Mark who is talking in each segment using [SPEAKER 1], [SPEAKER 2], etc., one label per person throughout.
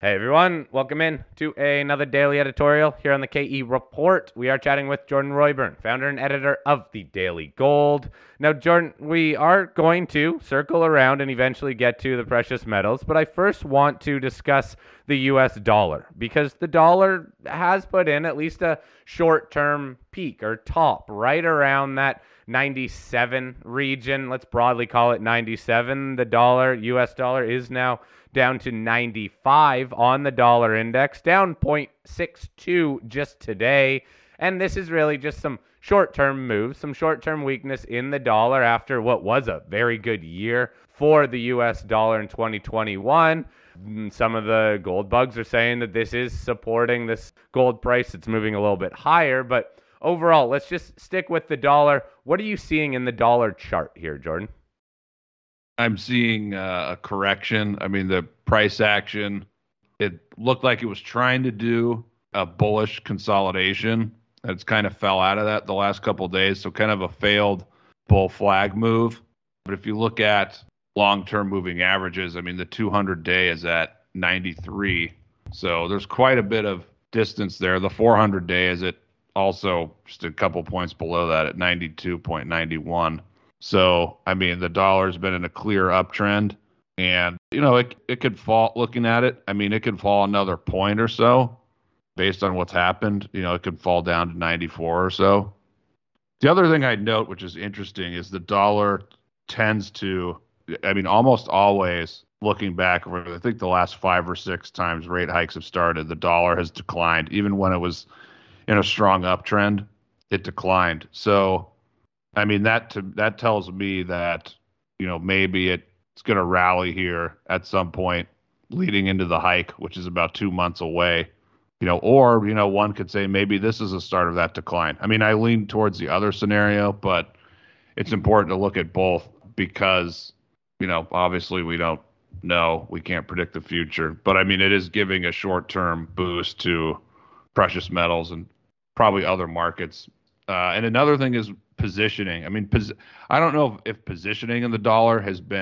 [SPEAKER 1] Hey everyone, welcome in to another daily editorial here on the KE Report. We are chatting with Jordan Royburn, founder and editor of the Daily Gold. Now, Jordan, we are going to circle around and eventually get to the precious metals, but I first want to discuss the US dollar because the dollar has put in at least a short-term peak or top right around that 97 region. Let's broadly call it 97. The US dollar is now down to 95 on the dollar index, down 0.62 just today. And this is really just some short-term moves, some short-term weakness in the dollar after what was a very good year for the US dollar in 2021. Some of the gold bugs are saying that this is supporting this gold price. It's moving a little bit higher, but overall, let's just stick with the dollar. What are you seeing in the dollar chart here, Jordan?
[SPEAKER 2] I'm seeing a correction. I mean, the price action, it looked like it was trying to do a bullish consolidation. It's kind of fell out of that the last couple of days. So kind of a failed bull flag move. But if you look at long-term moving averages, I mean, the 200-day is at 93. So there's quite a bit of distance there. The 400-day is at also just a couple points below that at 92.91. So, I mean, the dollar's been in a clear uptrend and, it could fall looking at it. I mean, it could fall another point or so based on what's happened. It could fall down to 94 or so. The other thing I'd note, which is interesting, is the dollar tends to, I mean, almost always looking back over, I think the last 5 or 6 times rate hikes have started, the dollar has declined. Even when it was in a strong uptrend, it declined. So, I mean, that tells me that, maybe it's going to rally here at some point leading into the hike, which is about 2 months away, or, one could say maybe this is the start of that decline. I mean, I lean towards the other scenario, but it's important to look at both because, obviously we don't know, we can't predict the future, but I mean, it is giving a short-term boost to precious metals and probably other markets. And another thing is positioning. I mean, I don't know if positioning in the dollar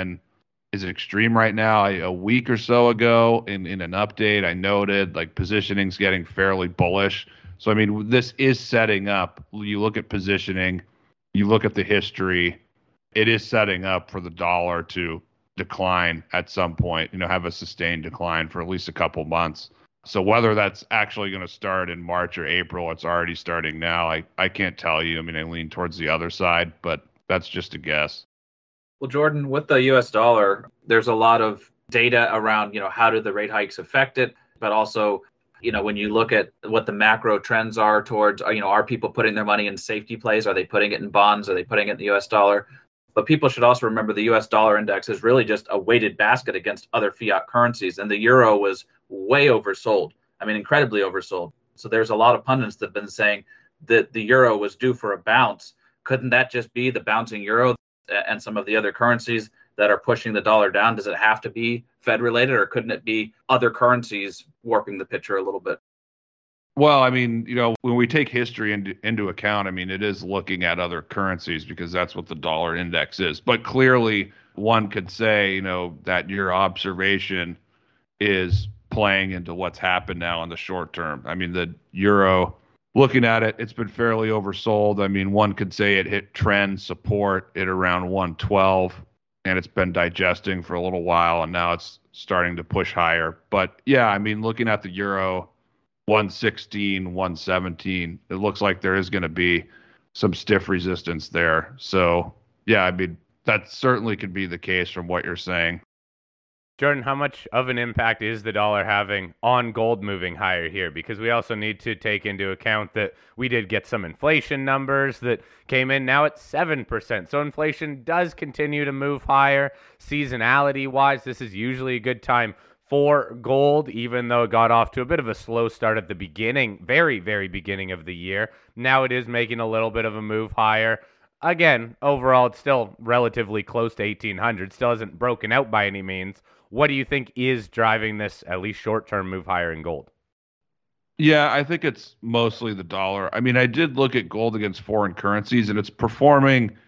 [SPEAKER 2] is extreme right now. A week or so ago in an update, I noted like positioning's getting fairly bullish. So, I mean, this is setting up. You look at positioning, you look at the history, it is setting up for the dollar to decline at some point, have a sustained decline for at least a couple months. So whether that's actually going to start in March or April, it's already starting now. I can't tell you. I mean, I lean towards the other side, but that's just a guess.
[SPEAKER 3] Well, Jordan, with the US dollar, there's a lot of data around, how do the rate hikes affect it? But also, when you look at what the macro trends are towards, are people putting their money in safety plays? Are they putting it in bonds? Are they putting it in the US dollar? But people should also remember the US dollar index is really just a weighted basket against other fiat currencies. And the euro was way oversold. I mean, incredibly oversold. So there's a lot of pundits that have been saying that the euro was due for a bounce. Couldn't that just be the bouncing euro and some of the other currencies that are pushing the dollar down? Does it have to be Fed related, or couldn't it be other currencies warping the picture a little bit?
[SPEAKER 2] Well, I mean, when we take history into account, I mean, it is looking at other currencies because that's what the dollar index is. But clearly, one could say, that your observation is playing into what's happened now in the short term. I mean, the euro, looking at it, it's been fairly oversold. I mean, one could say it hit trend support at around 112, and it's been digesting for a little while, and now it's starting to push higher. But yeah, I mean, looking at the euro, 116, 117, it looks like there is going to be some stiff resistance there. So, yeah, I mean, that certainly could be the case from what you're saying.
[SPEAKER 1] Jordan, how much of an impact is the dollar having on gold moving higher here? Because we also need to take into account that we did get some inflation numbers that came in now at 7%. So inflation does continue to move higher. Seasonality-wise, this is usually a good time for gold, even though it got off to a bit of a slow start at the beginning, very, very beginning of the year. Now it is making a little bit of a move higher. Again, overall, it's still relatively close to 1800. Still hasn't broken out by any means. What do you think is driving this, at least short-term, move higher in gold?
[SPEAKER 2] Yeah, I think it's mostly the dollar. I mean, I did look at gold against foreign currencies, and it's performing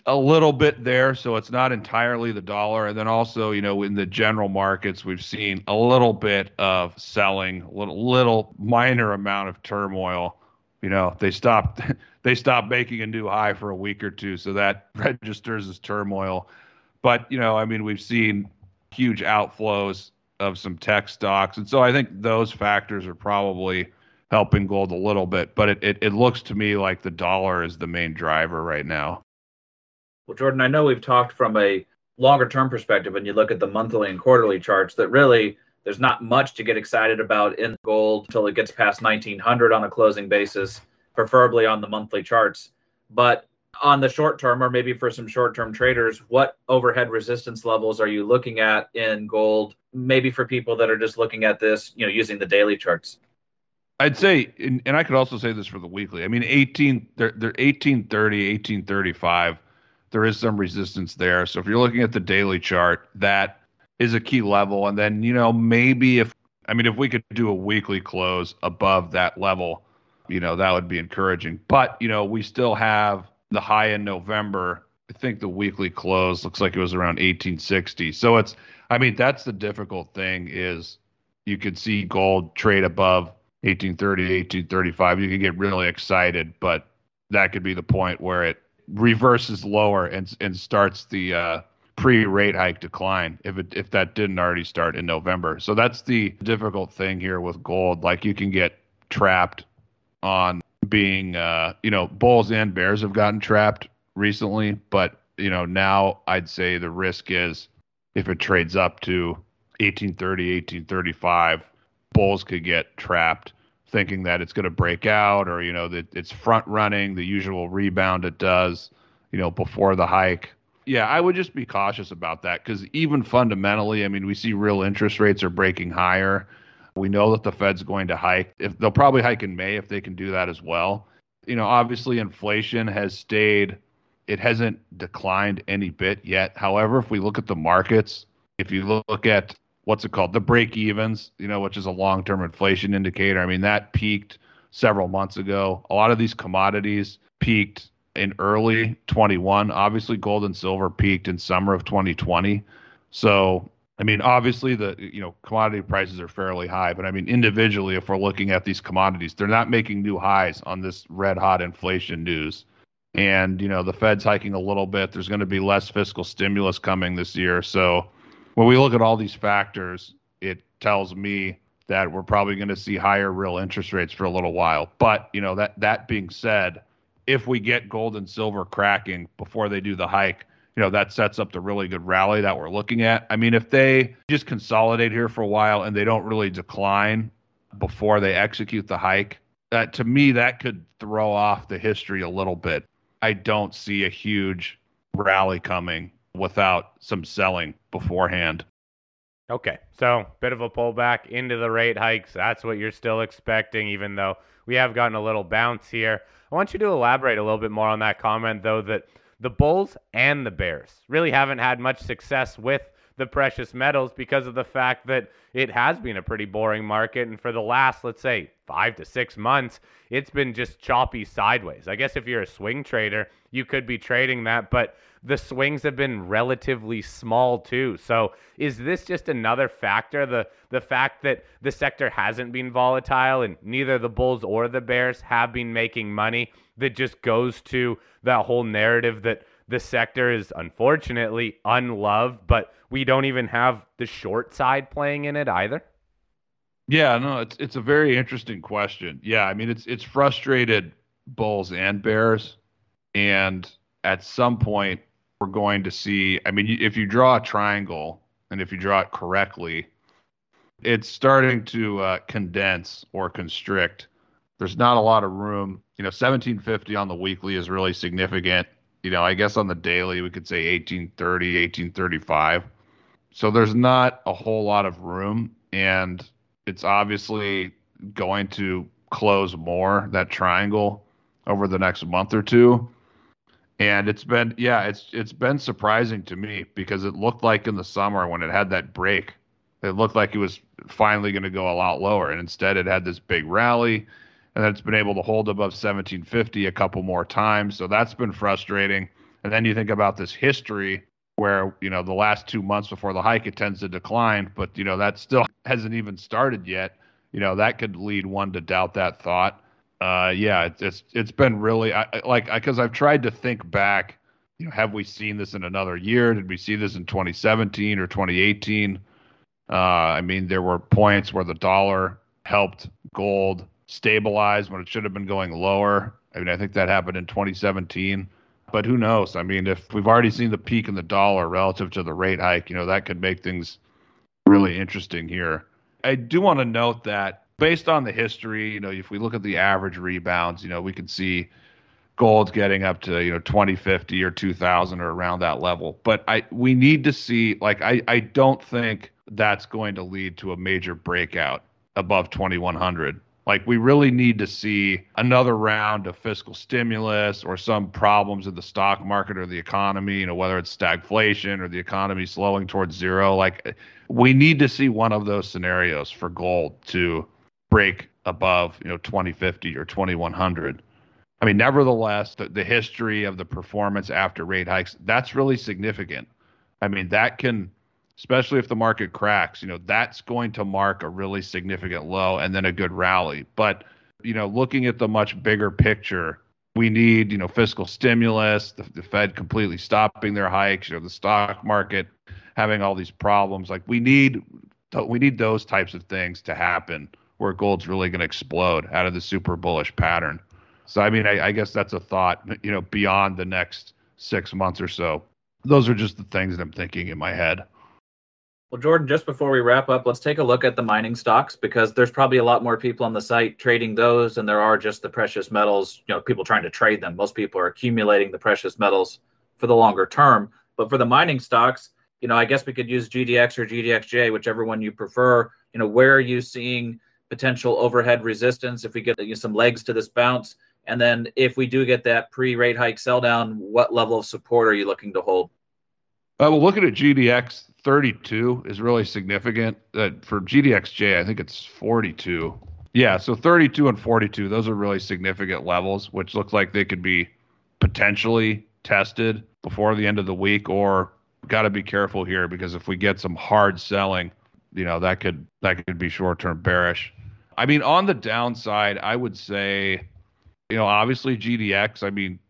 [SPEAKER 2] a little bit there, so it's not entirely the dollar. And then also, in the general markets, we've seen a little bit of selling, little minor amount of turmoil. They stopped they stopped making a new high for a week or two, so that registers as turmoil. But we've seen huge outflows of some tech stocks, and so I think those factors are probably helping gold a little bit. But it looks to me like the dollar is the main driver right now.
[SPEAKER 3] Well, Jordan, I know we've talked from a longer term perspective when you look at the monthly and quarterly charts that really there's not much to get excited about in gold until it gets past 1900 on a closing basis, preferably on the monthly charts. But on the short term, or maybe for some short term traders, what overhead resistance levels are you looking at in gold? Maybe for people that are just looking at this, using the daily charts.
[SPEAKER 2] I'd say, and I could also say this for the weekly. I mean, they're 1830, 1835. There is some resistance there. So if you're looking at the daily chart, that is a key level. And then, maybe if we could do a weekly close above that level, that would be encouraging. But, we still have the high in November. I think the weekly close looks like it was around 1860. So that's the difficult thing is you could see gold trade above 1830, 1835. You can get really excited, but that could be the point where it reverses lower and starts the pre-rate hike decline if that didn't already start in November. So that's the difficult thing here with gold. Like you can get trapped on being bulls and bears have gotten trapped recently, but now I'd say the risk is if it trades up to 1830, 1835, bulls could get trapped thinking that it's going to break out or, that it's front running the usual rebound it does, before the hike. Yeah, I would just be cautious about that because even fundamentally, we see real interest rates are breaking higher. We know that the Fed's going to hike. If they'll probably hike in May if they can do that as well. Obviously inflation has stayed. It hasn't declined any bit yet. However, if we look at the markets, if you look at what's it called? The break evens, which is a long-term inflation indicator. That peaked several months ago. A lot of these commodities peaked in early 21. Obviously, gold and silver peaked in summer of 2020. So, obviously the, commodity prices are fairly high, but individually, if we're looking at these commodities, they're not making new highs on this red hot inflation news. And, the Fed's hiking a little bit. There's going to be less fiscal stimulus coming this year. So, when we look at all these factors, it tells me that we're probably going to see higher real interest rates for a little while. But, that being said, if we get gold and silver cracking before they do the hike, that sets up the really good rally that we're looking at. If they just consolidate here for a while and they don't really decline before they execute the hike, to me, that could throw off the history a little bit. I don't see a huge rally coming without some selling beforehand.
[SPEAKER 1] Okay, so bit of a pullback into the rate hikes. That's what you're still expecting, even though we have gotten a little bounce here. I want you to elaborate a little bit more on that comment, though, that the bulls and the bears really haven't had much success with the precious metals because of the fact that it has been a pretty boring market. And for the last, let's say, 5 to 6 months, it's been just choppy sideways. I guess if you're a swing trader, you could be trading that, but the swings have been relatively small too. So is this just another factor, the fact that the sector hasn't been volatile and neither the bulls or the bears have been making money, that just goes to that whole narrative that the sector is unfortunately unloved, but we don't even have the short side playing in it either?
[SPEAKER 2] Yeah, no, it's a very interesting question. Yeah, it's frustrated bulls and bears, and at some point we're going to see. If you draw a triangle and if you draw it correctly, it's starting to condense or constrict. There's not a lot of room. 1750 on the weekly is really significant. I guess on the daily we could say 1830, 1835. So there's not a whole lot of room, and it's obviously going to close more, that triangle, over the next month or two. And it's been surprising to me because it looked like in the summer when it had that break, it looked like it was finally going to go a lot lower. And instead it had this big rally, and then it's been able to hold above 1750 a couple more times. So that's been frustrating. And then you think about this history where, the last 2 months before the hike, it tends to decline, but, that still hasn't even started yet. That could lead one to doubt that thought. Yeah, it's been really because I've tried to think back. Have we seen this in another year? Did we see this in 2017 or 2018? I mean, there were points where the dollar helped gold stabilize when it should have been going lower. I mean, I think that happened in 2017. But who knows? I mean, if we've already seen the peak in the dollar relative to the rate hike, that could make things really interesting here. I do want to note that based on the history, if we look at the average rebounds, we can see gold getting up to, 2050 or 2000 or around that level. But we need to see, I don't think that's going to lead to a major breakout above 2100. We really need to see another round of fiscal stimulus or some problems in the stock market or the economy, whether it's stagflation or the economy slowing towards zero. We need to see one of those scenarios for gold to break above, 2050 or 2100. I mean, nevertheless, the history of the performance after rate hikes, that's really significant. I mean, that can, especially if the market cracks, that's going to mark a really significant low and then a good rally. But, looking at the much bigger picture, we need, fiscal stimulus, the Fed completely stopping their hikes, the stock market having all these problems. We need those types of things to happen where gold's really going to explode out of the super bullish pattern. So, I mean, I guess that's a thought, beyond the next 6 months or so. Those are just the things that I'm thinking in my head.
[SPEAKER 3] Well, Jordan, just before we wrap up, let's take a look at the mining stocks, because there's probably a lot more people on the site trading those than there are just the precious metals, people trying to trade them. Most people are accumulating the precious metals for the longer term. But for the mining stocks, I guess we could use GDX or GDXJ, whichever one you prefer. Where are you seeing potential overhead resistance if we get some legs to this bounce? And then if we do get that pre-rate hike sell down, what level of support are you looking to hold?
[SPEAKER 2] Well, looking at GDX, 32 is really significant. For GDXJ, I think it's 42. Yeah, so 32 and 42, those are really significant levels, which look like they could be potentially tested before the end of the week, or got to be careful here, because if we get some hard selling, that could be short-term bearish. I mean, on the downside, I would say, obviously GDX,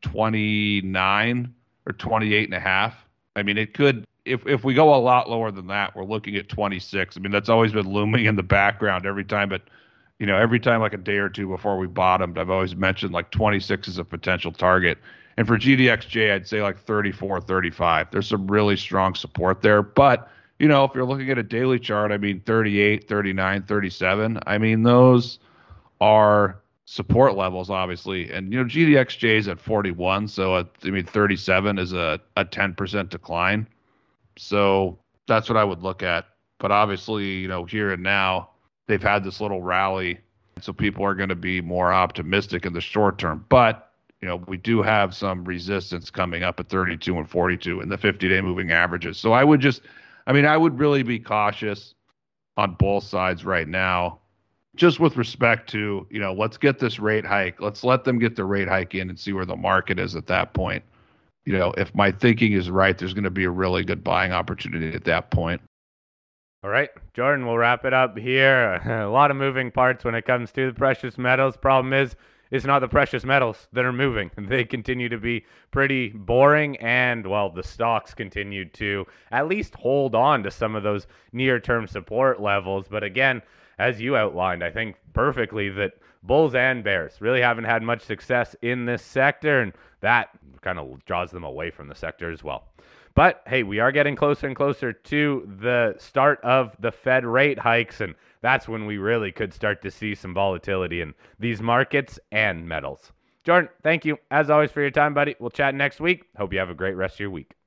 [SPEAKER 2] 29 or 28 and a half. I mean, it could, if we go a lot lower than that, we're looking at 26. I mean, that's always been looming in the background every time, but, every time like a day or two before we bottomed, I've always mentioned 26 is a potential target. And for GDXJ, I'd say 34, 35. There's some really strong support there. But, if you're looking at a daily chart, 38, 39, 37, those are support levels, obviously. And, GDXJ is at 41. So, 37 is a 10% decline. So that's what I would look at. But obviously, here and now, they've had this little rally. So people are going to be more optimistic in the short term. But, we do have some resistance coming up at 32 and 42 in the 50-day moving averages. So I would really be cautious on both sides right now, just with respect to, let's get this rate hike. Let's let them get the rate hike in and see where the market is at that point. If my thinking is right, there's going to be a really good buying opportunity at that point.
[SPEAKER 1] All right, Jordan, we'll wrap it up here. A lot of moving parts when it comes to the precious metals. Problem is, it's not the precious metals that are moving. They continue to be pretty boring, and, well, the stocks continue to at least hold on to some of those near-term support levels. But again, as you outlined, I think perfectly, that bulls and bears really haven't had much success in this sector, and that kind of draws them away from the sector as well. But hey, we are getting closer and closer to the start of the Fed rate hikes, and that's when we really could start to see some volatility in these markets and metals. Jordan, thank you as always for your time, buddy. We'll chat next week. Hope you have a great rest of your week.